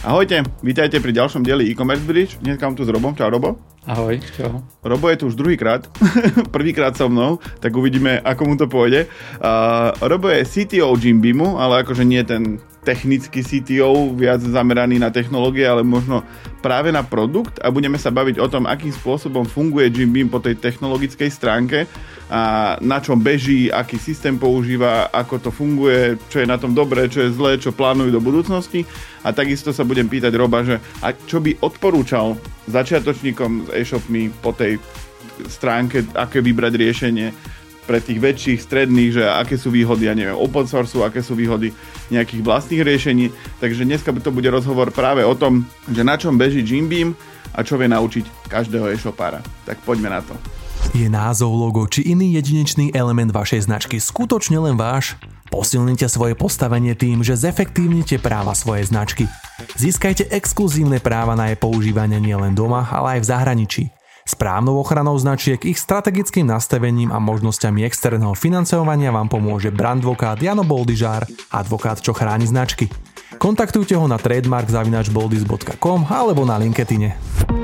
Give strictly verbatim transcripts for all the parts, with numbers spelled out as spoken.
Ahojte, vítajte pri ďalšom dieli e-commerce bridge. Dnes mám tu s Robom. Čau, Robo. Ahoj, čau. Robo je tu už druhýkrát, prvýkrát so mnou, tak uvidíme, ako mu to pôjde. Uh, Robo je C T O Jimbeamu, ale akože nie ten technický C T O, viac zameraný na technológie, ale možno práve na produkt a budeme sa baviť o tom, akým spôsobom funguje Jimbeam po tej technologickej stránke a na čom beží, aký systém používa, ako to funguje, čo je na tom dobré, čo je zlé, čo plánujú do budúcnosti. A takisto sa budem pýtať Roba, že a čo by odporúčal začiatočníkom s e-shopmi po tej stránke, aké vybrať riešenie pre tých väčších, stredných, že aké sú výhody, ja neviem, open source, aké sú výhody nejakých vlastných riešení. Takže dneska to bude rozhovor práve o tom, že na čom beží Jimbeam a čo vie naučiť každého e-shopára. Tak poďme na to. Je názov, logo či iný jedinečný element vašej značky skutočne len váš? Posilnite svoje postavenie tým, že zefektívnite práva svojej značky. Získajte exkluzívne práva na jej používanie nielen doma, ale aj v zahraničí. Správnou ochranou značiek, ich strategickým nastavením a možnosťami externého financovania vám pomôže brandvokát Jano Boldyžár, advokát, čo chráni značky. Kontaktujte ho na trademark zavináč boldys bodka com alebo na LinkedIne.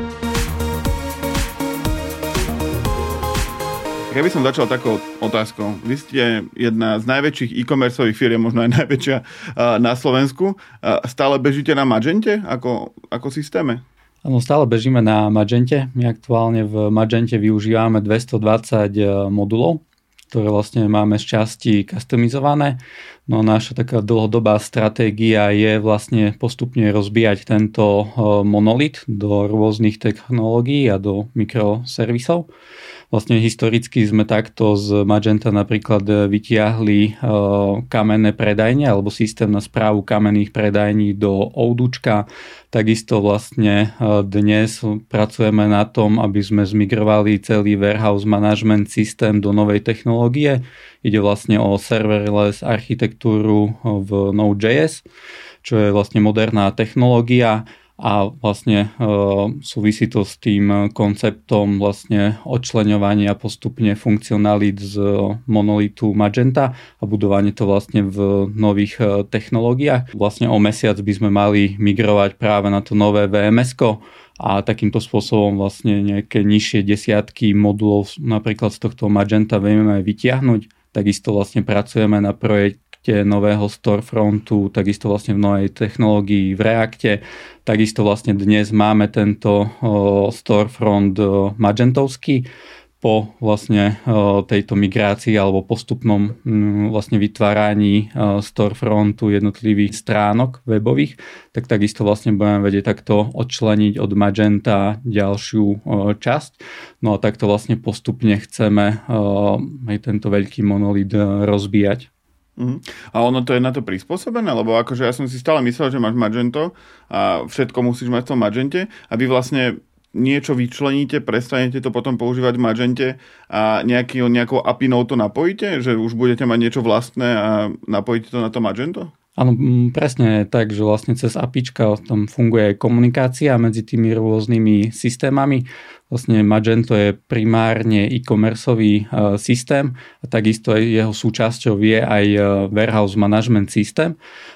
Ja by som začal takou otázkou. Vy ste jedna z najväčších e-commerceových firiem, možno aj najväčšia na Slovensku. Stále bežíte na Magente ako, ako systéme? Áno, stále bežíme na Magente. My aktuálne v Magente využívame dvestodvadsať modulov, ktoré vlastne máme z časti customizované. No naša taká dlhodobá stratégia je vlastne postupne rozbíjať tento monolit do rôznych technológií a do mikroservisov. Vlastne historicky sme takto z Magenta napríklad vytiahli kamenné predajne alebo systém na správu kamenných predajní do Oudučka. Takisto vlastne dnes pracujeme na tom, aby sme zmigrovali celý warehouse management systém do novej technológie. Ide vlastne o serverless architektúru v Node.js, čo je vlastne moderná technológia. A vlastne e, súvisí to s tým konceptom vlastne odčleňovania postupne funkcionalít z monolitu Magenta a budovanie to vlastne v nových e, technológiách. Vlastne o mesiac by sme mali migrovať práve na to nové vé em esko a takýmto spôsobom vlastne nejaké nižšie desiatky modulov napríklad z tohto Magenta vieme vytiahnuť. Takisto vlastne pracujeme na projekt nového storefrontu, takisto vlastne v novej technológii v Reacte. Takisto vlastne dnes máme tento o, storefront o, magentovský. Po vlastne o, tejto migrácii alebo postupnom m, vlastne vytváraní o, storefrontu jednotlivých stránok webových, tak takisto vlastne budeme vedieť takto odčleniť od Magenta ďalšiu o, časť. No a takto vlastne postupne chceme o, aj tento veľký monolit rozbíjať. Uh-huh. A ono to je na to prispôsobené? Lebo akože ja som si stále myslel, že máš Magento a všetko musíš mať v tom Magente a vy vlastne niečo vyčleníte, prestanete to potom používať v Magente a nejaký, nejakou apinou to napojíte? Že už budete mať niečo vlastné a napojíte to na to Magento? Áno, presne tak, že vlastne cez apička tam funguje komunikácia medzi tými rôznymi systémami. Vlastne Magento je primárne e-commerceový uh, systém a takisto jeho súčasťou je aj uh, warehouse management systém,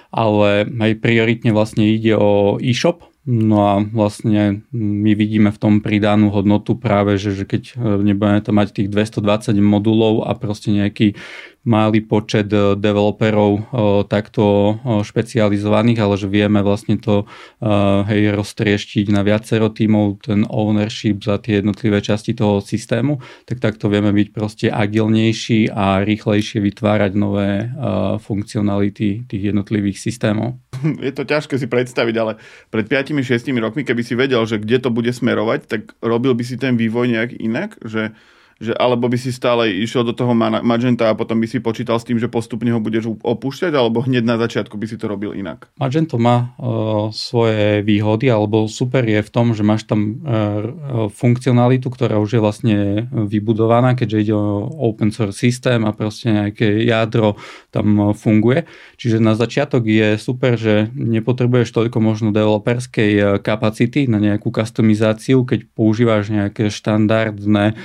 ale aj prioritne vlastne ide o e-shop. No a vlastne my vidíme v tom pridanú hodnotu práve, že, že keď nebudeme tam mať tých dvestodvadsať modulov a proste nejaký malý počet developerov takto špecializovaných, ale že vieme vlastne to hej, roztrieštiť na viacero tímov, ten ownership za tie jednotlivé časti toho systému, tak takto vieme byť proste agilnejší a rýchlejšie vytvárať nové funkcionality tých jednotlivých systémov. Je to ťažké si predstaviť, ale pred päť šesť rokmi, keby si vedel, že kde to bude smerovať, tak robil by si ten vývoj nejak inak, že že alebo by si stále išiel do toho Magenta a potom by si počítal s tým, že postupne ho budeš opúšťať, alebo hneď na začiatku by si to robil inak? Magento má uh, svoje výhody, alebo super je v tom, že máš tam uh, funkcionalitu, ktorá už je vlastne vybudovaná, keďže ide o open source systém a proste nejaké jadro tam funguje. Čiže na začiatok je super, že nepotrebuješ toľko možno developerskej kapacity na nejakú customizáciu, keď používaš nejaké štandardné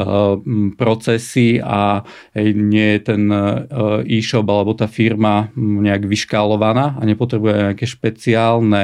procesy a hej, nie je ten e-shop alebo tá firma nejak vyškálovaná a nepotrebuje nejaké špeciálne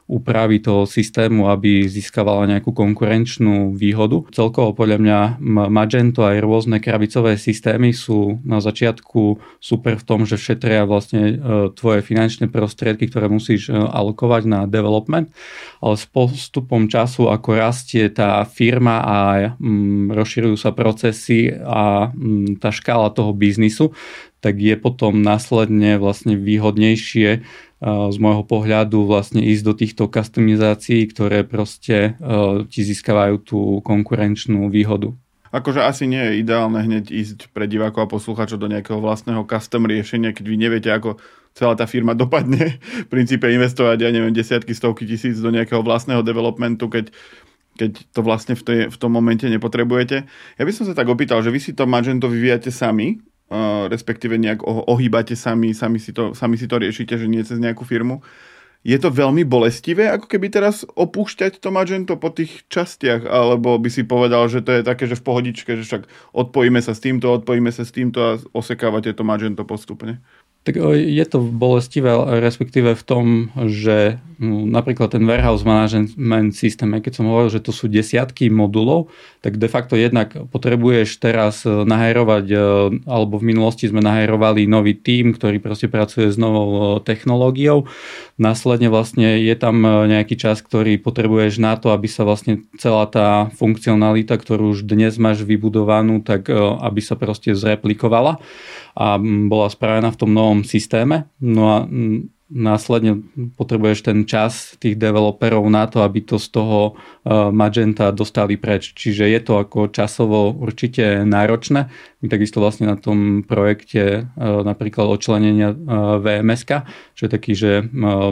úpravy toho systému, aby získavala nejakú konkurenčnú výhodu. Celkovo podľa mňa Magento aj rôzne krabicové systémy sú na začiatku super v tom, že šetria vlastne tvoje finančné prostriedky, ktoré musíš alokovať na development, ale s postupom času, ako rastie tá firma a mm, rozširujú sa procesy a mm, tá škála toho biznisu, tak je potom následne vlastne výhodnejšie z môjho pohľadu vlastne ísť do týchto customizácií, ktoré proste ti získavajú tú konkurenčnú výhodu. Akože asi nie je ideálne hneď ísť pre divákov a poslucháčov do nejakého vlastného custom riešenia, keď vy neviete, ako celá tá firma dopadne. V princípe investovať, ja neviem, desiatky, stovky tisíc do nejakého vlastného developmentu, keď keď to vlastne v, tej, v tom momente nepotrebujete. Ja by som sa tak opýtal, že vy si to Magento vyvíjate sami, uh, respektíve nejak ohýbate sami, sami si, to, sami si to riešite, že nie cez nejakú firmu. Je to veľmi bolestivé, ako keby teraz opúšťať to Magento po tých častiach, alebo by si povedal, že to je také, že v pohodičke, že však odpojíme sa s týmto, odpojíme sa s týmto a osekávate to Magento postupne? Tak je to bolestivé, respektíve v tom, že napríklad ten warehouse management systém, keď som hovoril, že to sú desiatky modulov, tak de facto jednak potrebuješ teraz nahajrovať, alebo v minulosti sme nahajrovali nový tím, ktorý proste pracuje s novou technológiou. Následne vlastne je tam nejaký čas, ktorý potrebuješ na to, aby sa vlastne celá tá funkcionalita, ktorú už dnes máš vybudovanú, tak aby sa proste zreplikovala a bola spravená v tom novom systéme. No a následne potrebuješ ten čas tých developerov na to, aby to z toho Magenta dostali preč. Čiže je to ako časovo určite náročné. My takisto vlastne na tom projekte napríklad odčlenenia vé em eska, čo je taký, že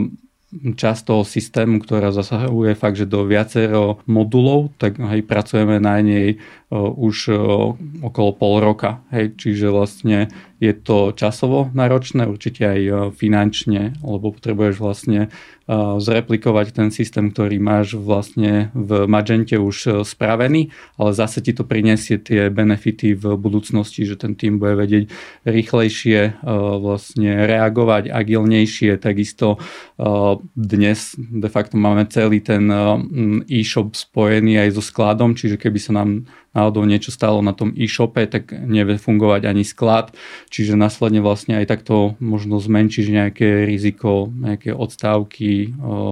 časť toho systému, ktorá zasahuje fakt, že do viacero modulov, tak hej, pracujeme na nej uh, už uh, okolo pol roka. Hej, čiže vlastne je to časovo náročné, určite aj uh, finančne, lebo potrebuješ vlastne uh, zreplikovať ten systém, ktorý máš vlastne v Magente už uh, spravený, ale zase ti to prinesie tie benefity v budúcnosti, že ten tým bude vedieť rýchlejšie uh, vlastne reagovať, agilnejšie, takisto uh, dnes de facto máme celý ten e-shop spojený aj so skladom, čiže keby sa nám náhodou niečo stalo na tom e-shope, tak nevie fungovať ani sklad, čiže následne vlastne aj takto možno zmenšíš nejaké riziko, nejaké odstávky,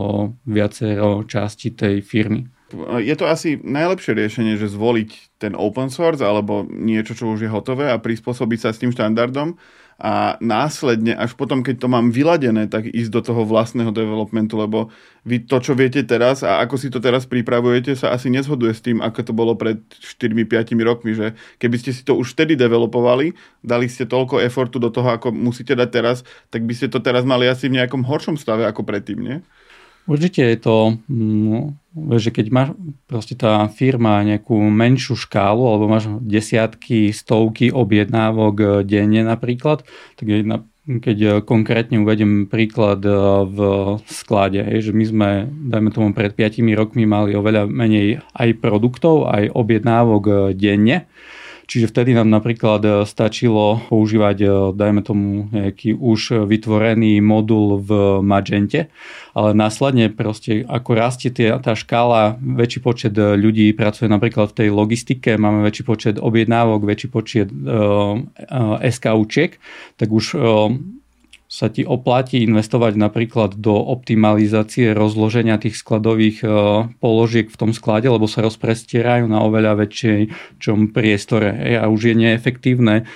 viacero časti tej firmy. Je to asi najlepšie riešenie, že zvoliť ten open source alebo niečo, čo už je hotové a prispôsobiť sa s tým štandardom a následne, až potom, keď to mám vyladené, tak ísť do toho vlastného developmentu, lebo vy to, čo viete teraz a ako si to teraz pripravujete, sa asi nezhoduje s tým, ako to bolo pred štyri päť rokmi, že keby ste si to už vtedy developovali, dali ste toľko efortu do toho, ako musíte dať teraz, tak by ste to teraz mali asi v nejakom horšom stave ako predtým, nie? Určite je to, no, že keď máš proste tá firma nejakú menšiu škálu, alebo máš desiatky, stovky objednávok denne napríklad, tak je na, keď konkrétne uvedem príklad v sklade, že my sme, dajme tomu pred piatimi rokmi mali oveľa menej aj produktov, aj objednávok denne. Čiže vtedy nám napríklad stačilo používať, dajme tomu, nejaký už vytvorený modul v Magente, ale následne proste, ako rastie tá škála, väčší počet ľudí pracuje napríklad v tej logistike, máme väčší počet objednávok, väčší počet uh, uh, SKUčiek, tak už uh, sa ti oplatí investovať napríklad do optimalizácie rozloženia tých skladových položiek v tom sklade, lebo sa rozprestierajú na oveľa väčšom priestore. A už je neefektívne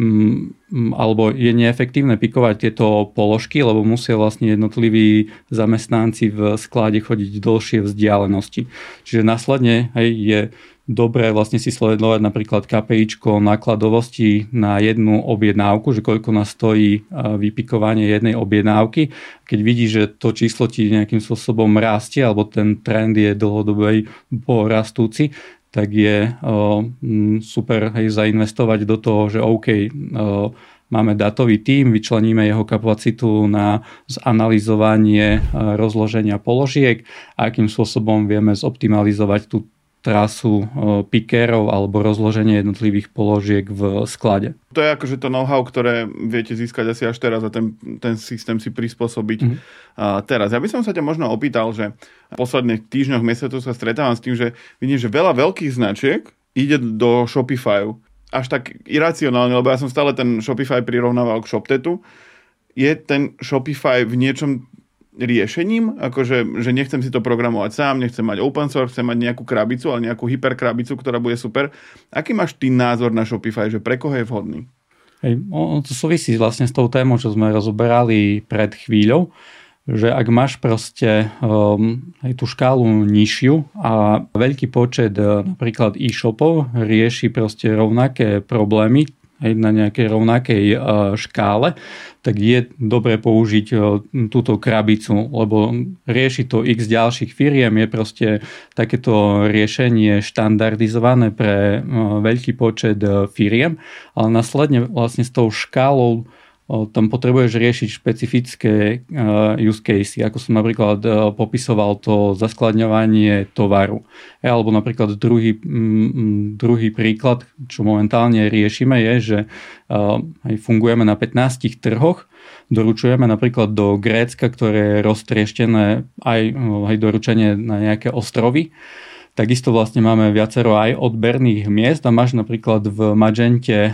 alebo je neefektívne pikovať tieto položky, lebo musia vlastne jednotliví zamestnanci v sklade chodiť dlhšie vzdialenosti. Čiže následne hej, je dobré vlastne si sledovať napríklad KPIčko nákladovosti na jednu objednávku, že koľko nás stojí vypikovanie jednej objednávky. Keď vidíš, že to číslo ti nejakým spôsobom rastie, alebo ten trend je dlhodobý porastúci, tak je uh, super hej, zainvestovať do toho, že OK, uh, máme dátový tím, vyčleníme jeho kapacitu na zanalizovanie uh, rozloženia položiek a akým spôsobom vieme zoptimalizovať tú trasu pikerov alebo rozloženie jednotlivých položiek v sklade. To je akože to know-how, ktoré viete získať asi až teraz a ten, ten systém si prispôsobiť mm. uh, teraz. Ja by som sa ťa možno opýtal, že v posledných týždňoch, mesiacoch sa stretávam s tým, že vidím, že veľa veľkých značiek ide do Shopifyu. Až tak iracionálne, lebo ja som stále ten Shopify prirovnával k ShopTetu. Je ten Shopify v niečom riešením, akože že nechcem si to programovať sám, nechcem mať open source, chcem mať nejakú krabicu, ale nejakú hyperkrabicu, ktorá bude super. Aký máš ty názor na Shopify, že pre koho je vhodný? Hej, on to súvisí vlastne s tou témou, čo sme rozoberali pred chvíľou, že ak máš proste um, aj tú škálu nižšiu a veľký počet uh, napríklad e-shopov rieši proste rovnaké problémy, aj na nejakej rovnakej škále, tak je dobre použiť túto krabicu, lebo rieši to x ďalších firiem, je proste takéto riešenie štandardizované pre veľký počet firiem, ale následne vlastne s tou škálou tam potrebuješ riešiť špecifické use case, ako som napríklad popisoval to zaskladňovanie tovaru. Alebo napríklad druhý, druhý príklad, čo momentálne riešime, je, že aj fungujeme na pätnástich trhoch, doručujeme napríklad do Grécka, ktoré je roztrieštené aj, aj doručenie na nejaké ostrovy. Takisto vlastne máme viacero aj odberných miest a máš napríklad v Magente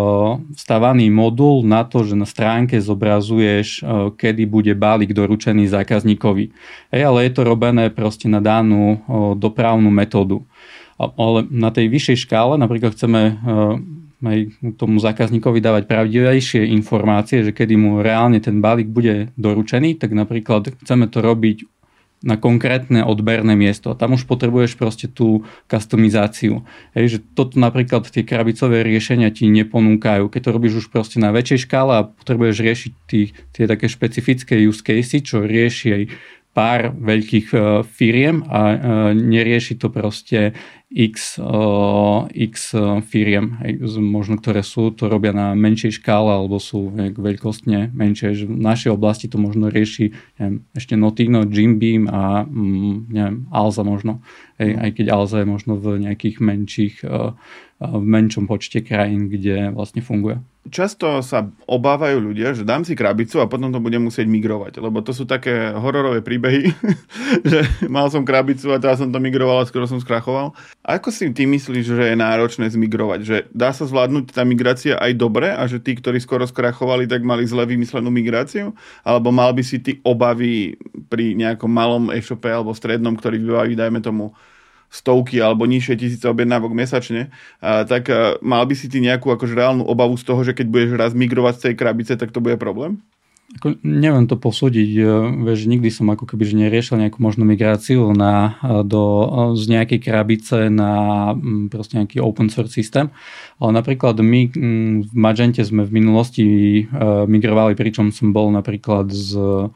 vstavaný modul na to, že na stránke zobrazuješ, kedy bude balík doručený zákazníkovi. Ej, ale je to robené proste na danú dopravnú metódu. Ale na tej vyššej škále napríklad chceme aj tomu zákazníkovi dávať pravdivejšie informácie, že kedy mu reálne ten balík bude doručený, tak napríklad chceme to robiť na konkrétne odberné miesto. A tam už potrebuješ proste tú customizáciu. Hej, že toto napríklad tie krabicové riešenia ti neponúkajú. Keď to robíš už proste na väčšej škále a potrebuješ riešiť tí, tie také špecifické use casey, čo rieši aj pár veľkých uh, firiem a uh, nerieši to proste x, uh, x firiem, hej, možno ktoré sú, to robia na menšej škále alebo sú hej, veľkostne menšie. V našej oblasti to možno rieši neviem, ešte Notino, Jim Beam a um, neviem, Alza možno. Hej, aj keď Alza je možno v nejakých menších uh, v menšom počte krajín, kde vlastne funguje. Často sa obávajú ľudia, že dám si krabicu a potom to budem musieť migrovať, lebo to sú také hororové príbehy, že mal som krabicu a teraz som to migroval a skoro som skrachoval. A ako si ty myslíš, že je náročné zmigrovať? Že dá sa zvládnuť tá migrácia aj dobre a že tí, ktorí skoro skrachovali, tak mali zle vymyslenú migráciu? Alebo mal by si ty obavy pri nejakom malom e-shope alebo strednom, ktorý vybaví, dajme tomu, stovky alebo nižšie tisíce objednávok mesačne, a, tak a, mal by si ty nejakú akože reálnu obavu z toho, že keď budeš raz migrovať z tej krabice, tak to bude problém? Ako, neviem to posúdiť, vieš, nikdy som ako keby že neriešil nejakú možnú migráciu na, do, z nejakej krabice na proste nejaký open source systém, ale napríklad my v Magente sme v minulosti migrovali, pričom som bol napríklad z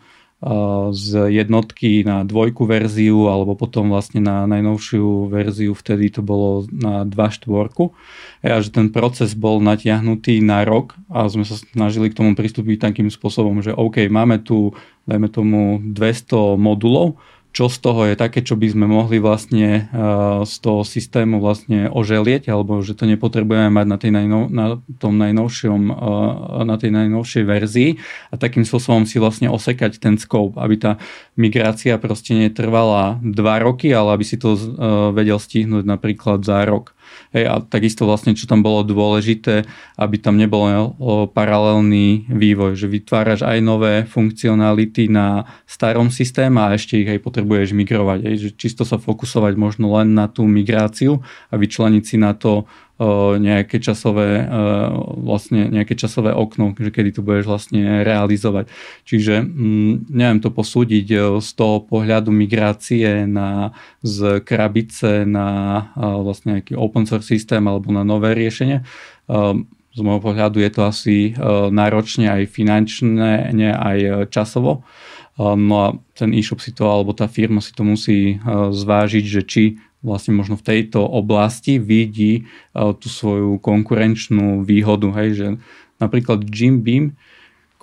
z jednotky na dvojku verziu alebo potom vlastne na najnovšiu verziu, vtedy to bolo na dva štvorku. A že ten proces bol natiahnutý na rok a sme sa snažili k tomu pristúpiť takým spôsobom, že OK, máme tu, dajme tomu dvesto modulov, čo z toho je také, čo by sme mohli vlastne uh, z toho systému vlastne oželieť, alebo že to nepotrebujeme mať na tej, najnov, na tom najnovšom, uh, na tej najnovšej verzii a takým spôsobom si vlastne osekať ten scope, aby tá migrácia proste netrvala dva roky, ale aby si to uh, vedel stihnúť napríklad za rok. Hej, a takisto vlastne, čo tam bolo dôležité, aby tam nebol paralelný vývoj, že vytváraš aj nové funkcionality na starom systéme a ešte ich aj potrebuješ migrovať. Hej, že čisto sa fokusovať možno len na tú migráciu a vyčleniť si na to nejaké časové, vlastne nejaké časové okno, že kedy to budeš vlastne realizovať. Čiže neviem to posúdiť z toho pohľadu migrácie na, z krabice na vlastne nejaký open source systém alebo na nové riešenie. Z môjho pohľadu je to asi náročne aj finančne, aj časovo. No a ten e-shop si to, alebo tá firma si to musí zvážiť, že či vlastne možno v tejto oblasti vidí uh, tú svoju konkurenčnú výhodu. Hej, že napríklad Jim Beam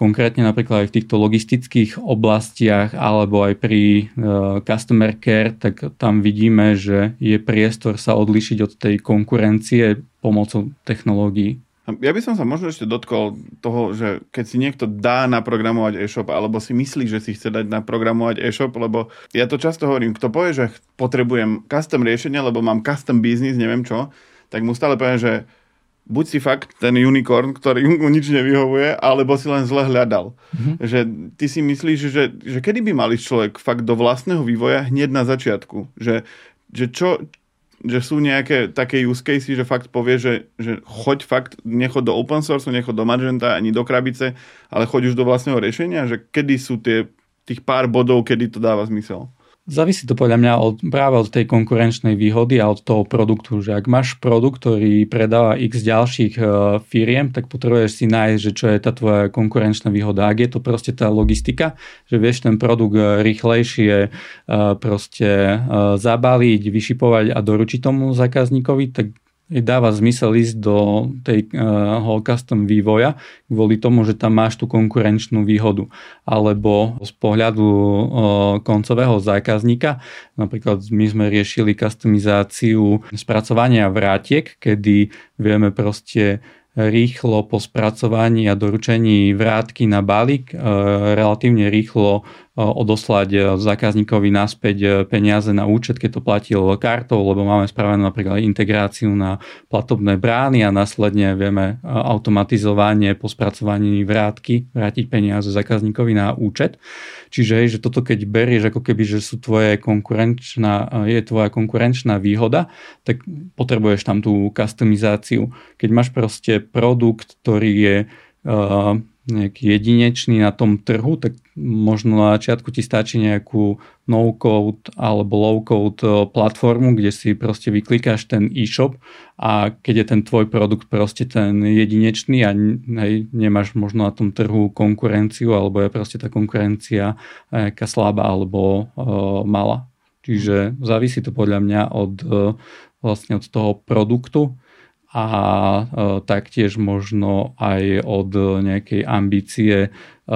konkrétne napríklad aj v týchto logistických oblastiach alebo aj pri uh, customer care, tak tam vidíme, že je priestor sa odlišiť od tej konkurencie pomocou technológií. Ja by som sa možno ešte dotkol toho, že keď si niekto dá naprogramovať e-shop alebo si myslí, že si chce dať naprogramovať e-shop, lebo ja to často hovorím, kto povie, že potrebujem custom riešenie, lebo mám custom business, neviem čo, tak mu stále poviem, že buď si fakt ten unicorn, ktorý mu nič nevyhovuje, alebo si len zle hľadal. Mm-hmm. Že ty si myslíš, že, že kedy by mal ísť človek fakt do vlastného vývoja hneď na začiatku? Že, že čo... že sú nejaké také use casey, že fakt povie, že, že choď fakt, nechoď do open source, nechoď do Magenta, ani do krabice, ale choď už do vlastného riešenia, že kedy sú tie, tých pár bodov, kedy to dáva zmysel? Závisí to podľa mňa od, práve od tej konkurenčnej výhody a od toho produktu, že ak máš produkt, ktorý predáva x ďalších uh, firiem, tak potrebuješ si nájsť, že čo je tá tvoja konkurenčná výhoda. Ak je to proste tá logistika, že vieš ten produkt rýchlejšie uh, proste uh, zabaliť, vyšipovať a doručiť tomu zákazníkovi, tak dáva zmysel ísť do tej uh, custom vývoja kvôli tomu, že tam máš tú konkurenčnú výhodu. Alebo z pohľadu uh, koncového zákazníka, napríklad my sme riešili customizáciu spracovania vrátiek, kedy vieme proste rýchlo po spracovaní a doručení vrátky na balík relatívne rýchlo odoslať zákazníkovi naspäť peniaze na účet, keď to platil kartou, lebo máme spravenú napríklad integráciu na platobné brány a následne vieme automatizovanie po spracovaní vrátky vrátiť peniaze zákazníkovi na účet. Čiže že toto keď berieš ako keby, že sú tvoje konkurenčná, je tvoja konkurenčná výhoda, tak potrebuješ tam tú customizáciu. Keď máš proste produkt, ktorý je uh, nejaký jedinečný na tom trhu, tak možno na začiatku ti stačí nejakú no-code alebo low-code platformu, kde si proste vyklikáš ten e-shop a keď je ten tvoj produkt proste ten jedinečný a hej, nemáš možno na tom trhu konkurenciu alebo je proste tá konkurencia nejaká slabá alebo uh, malá. Čiže závisí to podľa mňa od, uh, vlastne od toho produktu a e, taktiež možno aj od nejakej ambície e,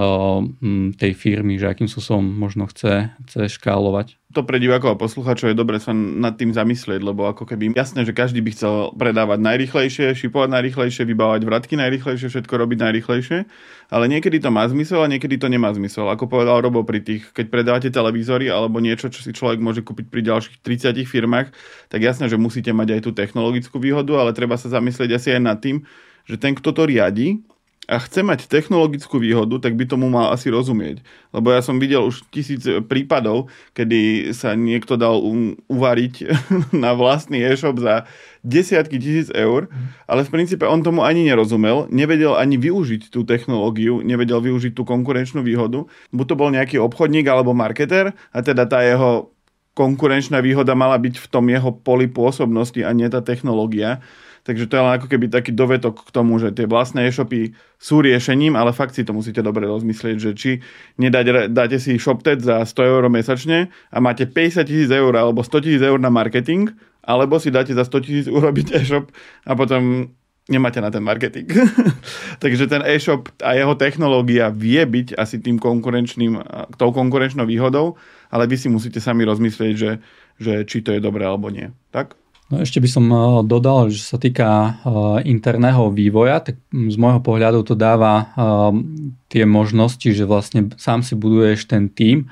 tej firmy, že akým spôsobom možno chce, chce škálovať. To pre divákov a poslucháčov je dobre sa nad tým zamyslieť, lebo ako keby jasné, že každý by chcel predávať najrýchlejšie, šipovať najrýchlejšie, vybávať vratky najrýchlejšie, všetko robiť najrýchlejšie, ale niekedy to má zmysel a niekedy to nemá zmysel. Ako povedal Robo pri tých, keď predávate televízory alebo niečo, čo si človek môže kúpiť pri ďalších tridsiatich firmách, tak jasné, že musíte mať aj tú technologickú výhodu, ale treba sa zamyslieť asi aj nad tým, že ten, kto to riadi a chce mať technologickú výhodu, tak by tomu mal asi rozumieť. Lebo ja som videl už tisíc prípadov, kedy sa niekto dal uvariť na vlastný e-shop za desiatky tisíc eur, ale v princípe on tomu ani nerozumel, nevedel ani využiť tú technológiu, nevedel využiť tú konkurenčnú výhodu. Buď to bol nejaký obchodník alebo marketer a teda tá jeho konkurenčná výhoda mala byť v tom jeho poli pôsobnosti a nie tá technológia. Takže to je len ako keby taký dovetok k tomu, že tie vlastné e-shopy sú riešením, ale fakt si to musíte dobre rozmyslieť, že či nedať, dáte si ShopTet za sto eur mesačne a máte päťdesiat tisíc eur alebo sto tisíc eur na marketing, alebo si dáte za sto tisíc urobiť e-shop a potom nemáte na ten marketing. Takže ten e-shop a jeho technológia vie byť asi tým konkurenčným, tou konkurenčnou výhodou, ale vy si musíte sami rozmyslieť, že, že či to je dobré alebo nie. Tak? No ešte by som dodal, že sa týka interného vývoja, tak z môjho pohľadu to dáva tie možnosti, že vlastne sám si buduješ ten tím,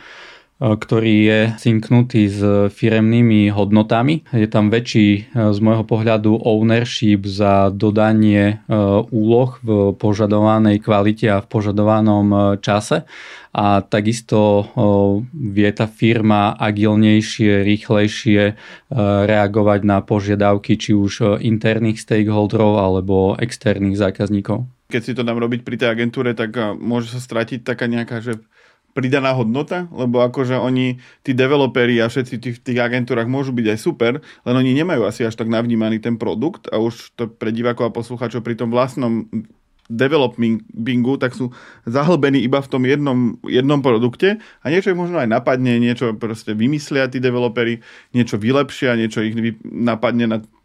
ktorý je synknutý s firemnými hodnotami. Je tam väčší z môjho pohľadu ownership za dodanie úloh v požadovanej kvalite a v požadovanom čase. A takisto vie tá firma agilnejšie, rýchlejšie reagovať na požiadavky či už interných stakeholderov alebo externých zákazníkov. Keď si to dám robiť pri tej agentúre, tak môže sa stratiť taká nejaká, že pridaná hodnota, lebo akože oni, tí developeri a všetci v tých agentúrach môžu byť aj super, len oni nemajú asi až tak navnímaný ten produkt a už to pre divákov a poslucháčov pri tom vlastnom developingu, tak sú zahlbení iba v tom jednom, jednom produkte a niečo ich možno aj napadne, niečo proste vymyslia tí developeri, niečo vylepšia, niečo ich napadne na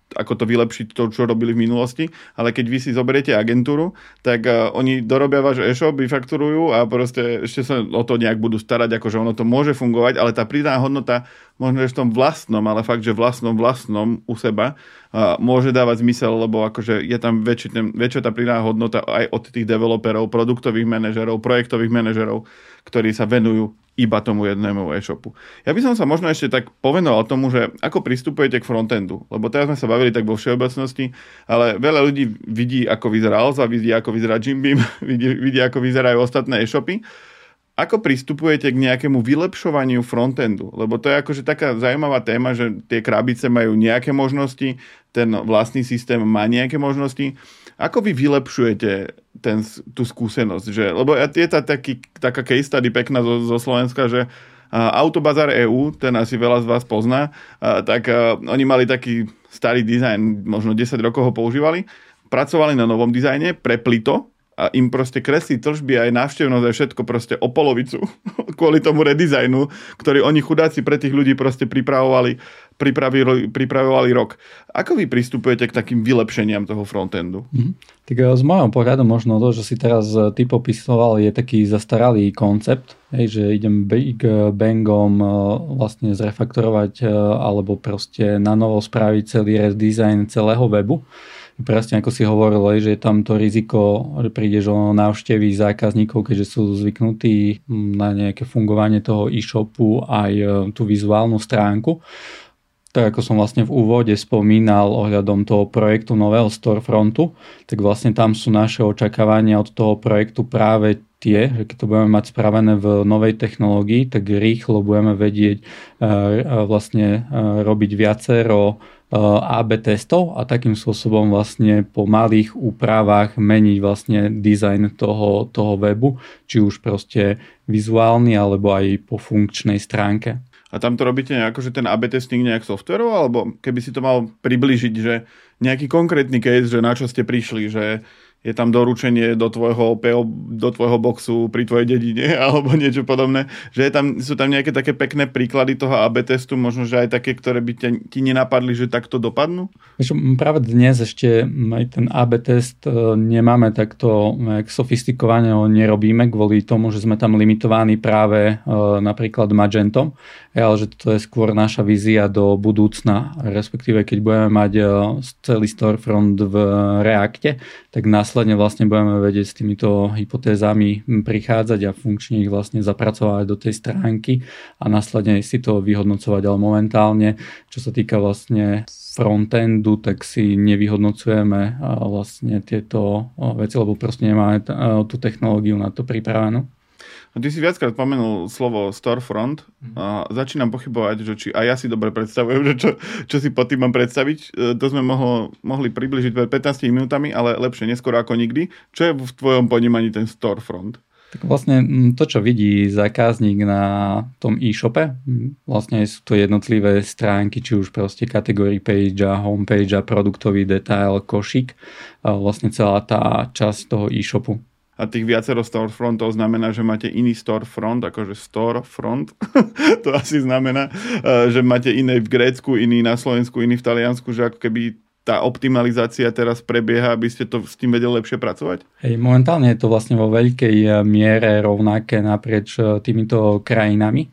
ako to vylepšiť to, čo robili v minulosti, ale keď vy si zoberiete agentúru, tak uh, oni dorobia váš e-shop, vyfakturujú a proste ešte sa o to nejak budú starať, akože ono to môže fungovať, ale tá pridaná hodnota možno v tom vlastnom, ale fakt, že vlastnom, vlastnom u seba uh, môže dávať zmysel, lebo akože je tam väčší, ten, väčšia tá pridaná hodnota aj od tých developerov, produktových manažerov, projektových manažerov, ktorí sa venujú iba tomu jednému e-shopu. Ja by som sa možno ešte tak povenoval tomu, že ako pristupujete k frontendu, lebo teraz sme sa bavili tak vo všeobecnosti, ale veľa ľudí vidí, ako vyzerá Alza, vidí, ako vyzerá Jim Beam, vidí, vidí, ako vyzerajú ostatné e-shopy. Ako pristupujete k nejakému vylepšovaniu frontendu? Lebo to je akože taká zaujímavá téma, že tie krabice majú nejaké možnosti, ten vlastný systém má nejaké možnosti. Ako vy vylepšujete ten, tú skúsenosť? Že, lebo je tá taký, taká case study pekná zo, zo Slovenska, že uh, Autobazar é ú, ten asi veľa z vás pozná, uh, tak uh, oni mali taký starý dizajn, možno desať rokov ho používali, pracovali na novom dizajne, prepli to a im proste kreslí tržby aj návštevnosť aj všetko proste o polovicu kvôli tomu redizajnu, ktorý oni chudáci pre tých ľudí proste pripravovali, pripravili, pripravovali rok. Ako vy pristupujete k takým vylepšeniam toho frontendu? Mm-hmm. Tak z môjho pohľadu možno to, že si teraz ty popisoval, je taký zastaralý koncept, hej, že idem big bangom vlastne zrefaktorovať alebo proste na novo spraviť celý redesign celého webu. Presne ako si hovoril, že je tam to riziko, že prídeš o návštevy zákazníkov, keďže sú zvyknutí na nejaké fungovanie toho e-shopu aj tú vizuálnu stránku. Tak ako som vlastne v úvode spomínal ohľadom toho projektu nového storefrontu, tak vlastne tam sú naše očakávania od toho projektu práve tie, že keď to budeme mať spravené v novej technológii, tak rýchlo budeme vedieť vlastne robiť viacero á bé testov a takým spôsobom vlastne po malých úpravách meniť vlastne dizajn toho, toho webu, či už proste vizuálny alebo aj po funkčnej stránke. A tam to robíte nejako, že ten á bé testing nejak softverov, alebo keby si to mal približiť, že nejaký konkrétny case, že na čo ste prišli, že je tam doručenie do tvojho, do tvojho boxu pri tvojej dedine alebo niečo podobné, že je tam, sú tam nejaké také pekné príklady toho á bé testu, možno, že aj také, ktoré by ťa, ti nenapadli, že takto dopadnú? Práve dnes ešte aj ten á bé test nemáme takto sofistikovane, ho nerobíme kvôli tomu, že sme tam limitovaní práve napríklad Magentom, ale že to je skôr naša vízia do budúcna, respektíve keď budeme mať celý storefront v Reacte, tak následne vlastne budeme vedieť s týmito hypotézami prichádzať a funkčne ich vlastne zapracovať do tej stránky a následne si to vyhodnocovať, ale momentálne, čo sa týka vlastne frontendu, tak si nevyhodnocujeme vlastne tieto veci, lebo proste nemáme tú technológiu na to pripravenú. No, ty si viackrát spomenul slovo storefront a začínam pochybovať, že či aj ja si dobre predstavujem, že čo, čo si pod tým mám predstaviť. To sme mohlo, mohli približiť pred pätnástimi minútami, ale lepšie neskoro ako nikdy. Čo je v tvojom ponímaní ten storefront? Tak vlastne to, čo vidí zákazník na tom e-shope, vlastne sú to jednotlivé stránky, či už proste kategórii page a homepage a produktový detail, košík, a vlastne celá tá časť toho e-shopu. A tých viacero storefrontov znamená, že máte iný storefront, akože storefront. To asi znamená, že máte iné v Grécku, iný na Slovensku, iný v Taliansku, že ako keby tá optimalizácia teraz prebieha, aby ste to s tým vedeli lepšie pracovať? Hej, momentálne je to vlastne vo veľkej miere rovnaké naprieč týmito krajinami.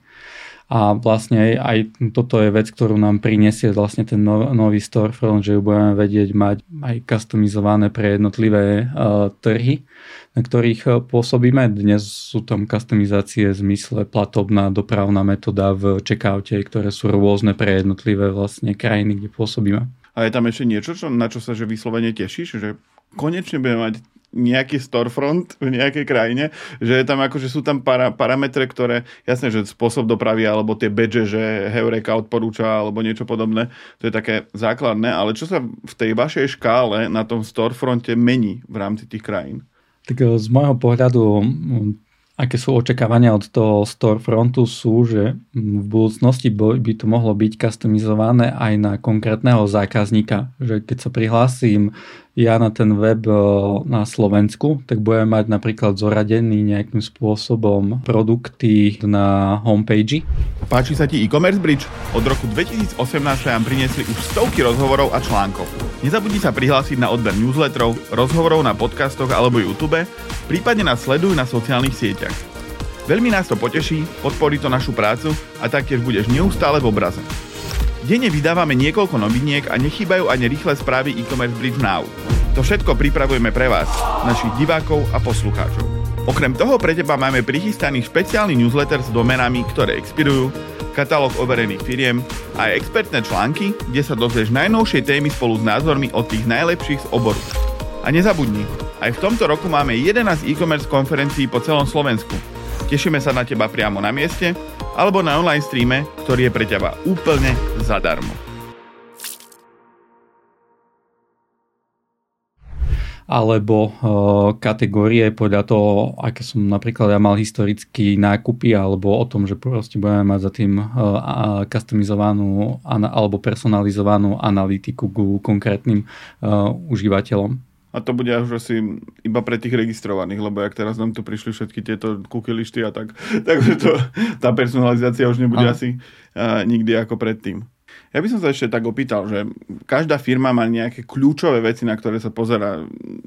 A vlastne aj toto je vec, ktorú nám prinesie vlastne ten nový storefront, že budeme vedieť mať aj customizované pre jednotlivé uh, trhy, na ktorých pôsobíme. Dnes sú tam customizácie v zmysle platobná dopravná metóda v checkoute, ktoré sú rôzne pre jednotlivé vlastne krajiny, kde pôsobíme. A je tam ešte niečo, čo, na čo sa že vyslovene tešíš? Že konečne budeme mať nejaký storefront v nejakej krajine, že je tam akože sú tam para, parametre, ktoré, jasné, že spôsob dopravy alebo tie badge, že Heureka odporúča alebo niečo podobné, to je také základné, ale čo sa v tej vašej škále na tom storefronte mení v rámci tých krajín? Tak z môjho pohľadu aké sú očakávania od toho storefrontu sú, že v budúcnosti by to mohlo byť customizované aj na konkrétneho zákazníka. Že keď sa prihlásim ja na ten web na Slovensku, tak budem mať napríklad zoradený nejakým spôsobom produkty na homepage. Páči sa ti e-commerce bridge? Od roku dvetisícosemnásť sa vám priniesli už stovky rozhovorov a článkov. Nezabudni sa prihlásiť na odber newsletterov, rozhovorov na podcastoch alebo YouTube, prípadne nás sleduj na sociálnych sieťach. Veľmi nás to poteší, podporí to našu prácu a taktiež budeš neustále v obraze. Denne vydávame niekoľko noviniek a nechýbajú ani rýchle správy e-commerce bridge Now. To všetko pripravujeme pre vás, našich divákov a poslucháčov. Okrem toho pre teba máme prichystaný špeciálny newsletter s domenami, ktoré expirujú, katalóg overených firiem a aj expertné články, kde sa dozvieš najnovšie témy spolu s názormi od tých najlepších z oboru. A nezabudni, aj v tomto roku máme jedenásť e-commerce konferencií po celom Slovensku. Tešíme sa na teba priamo na mieste alebo na online streame, ktorý je pre teba úplne zadarmo. Alebo uh, kategórie podľa toho, aké som napríklad ja mal historicky nákupy, alebo o tom, že proste budeme mať za tým uh, customizovanú ana- alebo personalizovanú analytiku ku konkrétnym uh, užívateľom. A to bude už asi iba pre tých registrovaných, lebo jak teraz nám tu prišli všetky tieto cookie listy a tak, takže to, tá personalizácia už nebude Aha. asi uh, nikdy ako predtým. Ja by som sa ešte tak opýtal, že každá firma má nejaké kľúčové veci, na ktoré sa pozerá.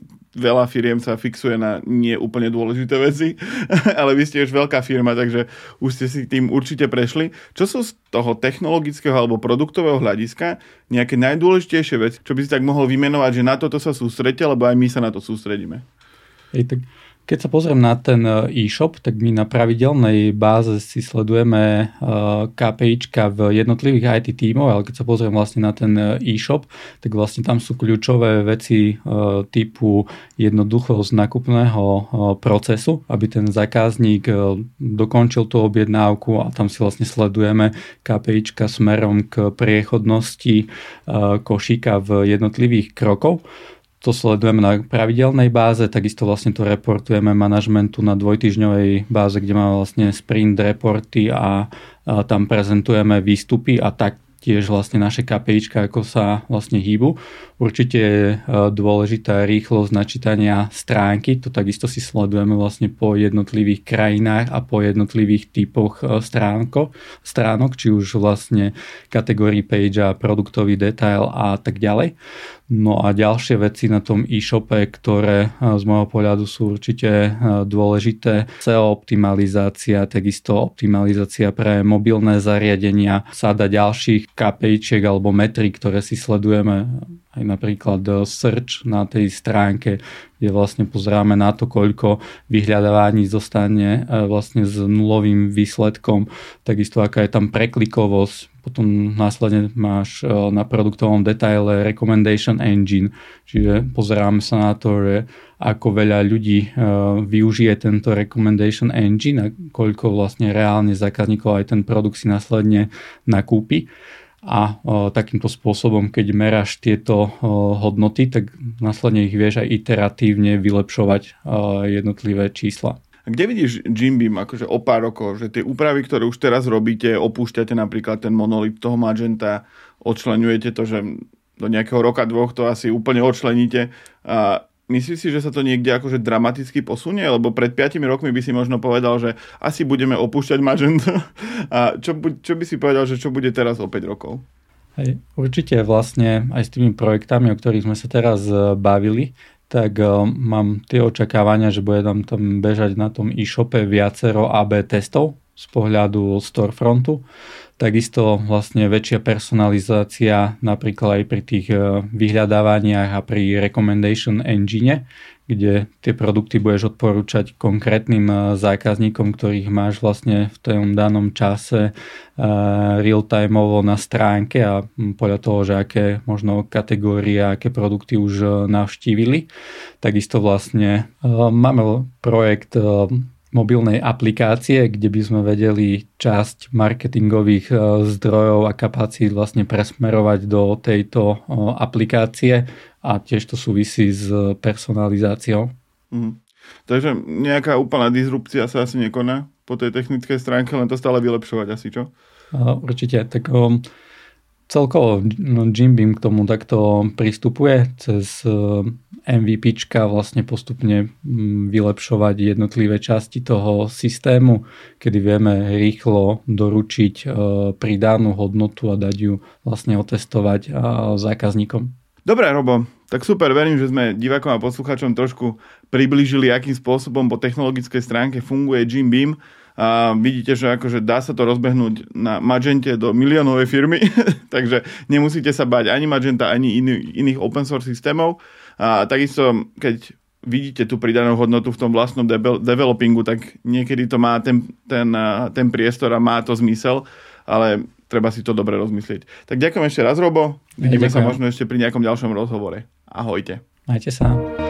Veľa firiem sa fixuje na nie úplne dôležité veci, ale vy ste už veľká firma, takže už ste si tým určite prešli. Čo sú z toho technologického alebo produktového hľadiska nejaké najdôležitejšie veci, čo by si tak mohol vymenovať, že na toto sa sústredíte, lebo aj my sa na to sústredíme? Ej, tak keď sa pozriem na ten e-shop, tak my na pravidelnej báze si sledujeme ká pé íčka v jednotlivých í té tímov, ale keď sa pozriem vlastne na ten e-shop, tak vlastne tam sú kľúčové veci typu jednoduchosť nákupného procesu, aby ten zákazník dokončil tú objednávku a tam si vlastne sledujeme ká pé íčka smerom k priechodnosti košíka v jednotlivých krokov. To sledujeme na pravidelnej báze, takisto vlastne to reportujeme manažmentu na dvojtýždňovej báze, kde máme vlastne sprint reporty a, a tam prezentujeme výstupy a tak tiež vlastne naše ká pé íčka, ako sa vlastne hýbu. Určite je dôležitá rýchlosť načítania stránky, to takisto si sledujeme vlastne po jednotlivých krajinách a po jednotlivých typoch stránko, stránok, či už vlastne kategórii page a produktový detail a tak ďalej. No a ďalšie veci na tom e-shope, ktoré z môjho pohľadu sú určite dôležité, es e o optimalizácia, takisto optimalizácia pre mobilné zariadenia, sáda ďalších ká pé íčiek alebo metrik, ktoré si sledujeme, aj napríklad search na tej stránke, kde vlastne pozeráme na to, koľko vyhľadávaní zostane vlastne s nulovým výsledkom, takisto aká je tam preklikovosť. Potom následne máš na produktovom detaile recommendation engine, čiže pozeráme sa na to, že ako veľa ľudí využije tento recommendation engine a koľko vlastne reálne zákazníkov aj ten produkt si následne nakúpi. A o, takýmto spôsobom, keď meráš tieto o, hodnoty, tak následne ich vieš aj iteratívne vylepšovať o, jednotlivé čísla. A kde vidíš Jimbeam akože o pár rokov, že tie úpravy, ktoré už teraz robíte, opúšťate napríklad ten monolit toho Magenta, odčleňujete to, že do nejakého roka, dvoch to asi úplne odčleníte a myslíš si, že sa to niekde akože dramaticky posunie? Lebo pred piatimi rokmi by si možno povedal, že asi budeme opúšťať Magento. A čo, čo by si povedal, že čo bude teraz o päť rokov? Hej, určite vlastne aj s tými projektami, o ktorých sme sa teraz bavili, tak uh, mám tie očakávania, že bude tam, tam bežať na tom e-shope viacero á bé testov z pohľadu storefrontu. Takisto vlastne väčšia personalizácia napríklad aj pri tých vyhľadávaniach a pri recommendation engine, kde tie produkty budeš odporúčať konkrétnym zákazníkom, ktorých máš vlastne v tom danom čase real-timeovo na stránke a podľa toho, že aké možno kategórie, aké produkty už navštívili. Takisto vlastne máme projekt mobilnej aplikácie, kde by sme vedeli časť marketingových zdrojov a kapacít vlastne presmerovať do tejto aplikácie a tiež to súvisí s personalizáciou. Mm. Takže nejaká úplná disrupcia sa asi nekoná po tej technickej stránke, len to stále vylepšovať asi, čo? Určite, tak um, celkovo no, Jimbeam k tomu takto pristupuje cez MVPčka vlastne postupne vylepšovať jednotlivé časti toho systému, kedy vieme rýchlo doručiť uh, pridanú hodnotu a dať ju vlastne otestovať uh, zákazníkom. Dobre, Robo, tak super, verím, že sme divákom a poslucháčom trošku priblížili, akým spôsobom po technologickej stránke funguje Jimbeam. A vidíte, že akože dá sa to rozbehnúť na Magente do miliónovej firmy, takže nemusíte sa báť ani Magenta, ani iný, iných open source systémov. A takisto, keď vidíte tú pridanú hodnotu v tom vlastnom de- developingu, tak niekedy to má ten, ten, ten priestor a má to zmysel, ale treba si to dobre rozmyslieť. Tak ďakujem ešte raz, Robo. Vidíme Ďakujem. sa možno ešte pri nejakom ďalšom rozhovore. Ahojte. Majte sa.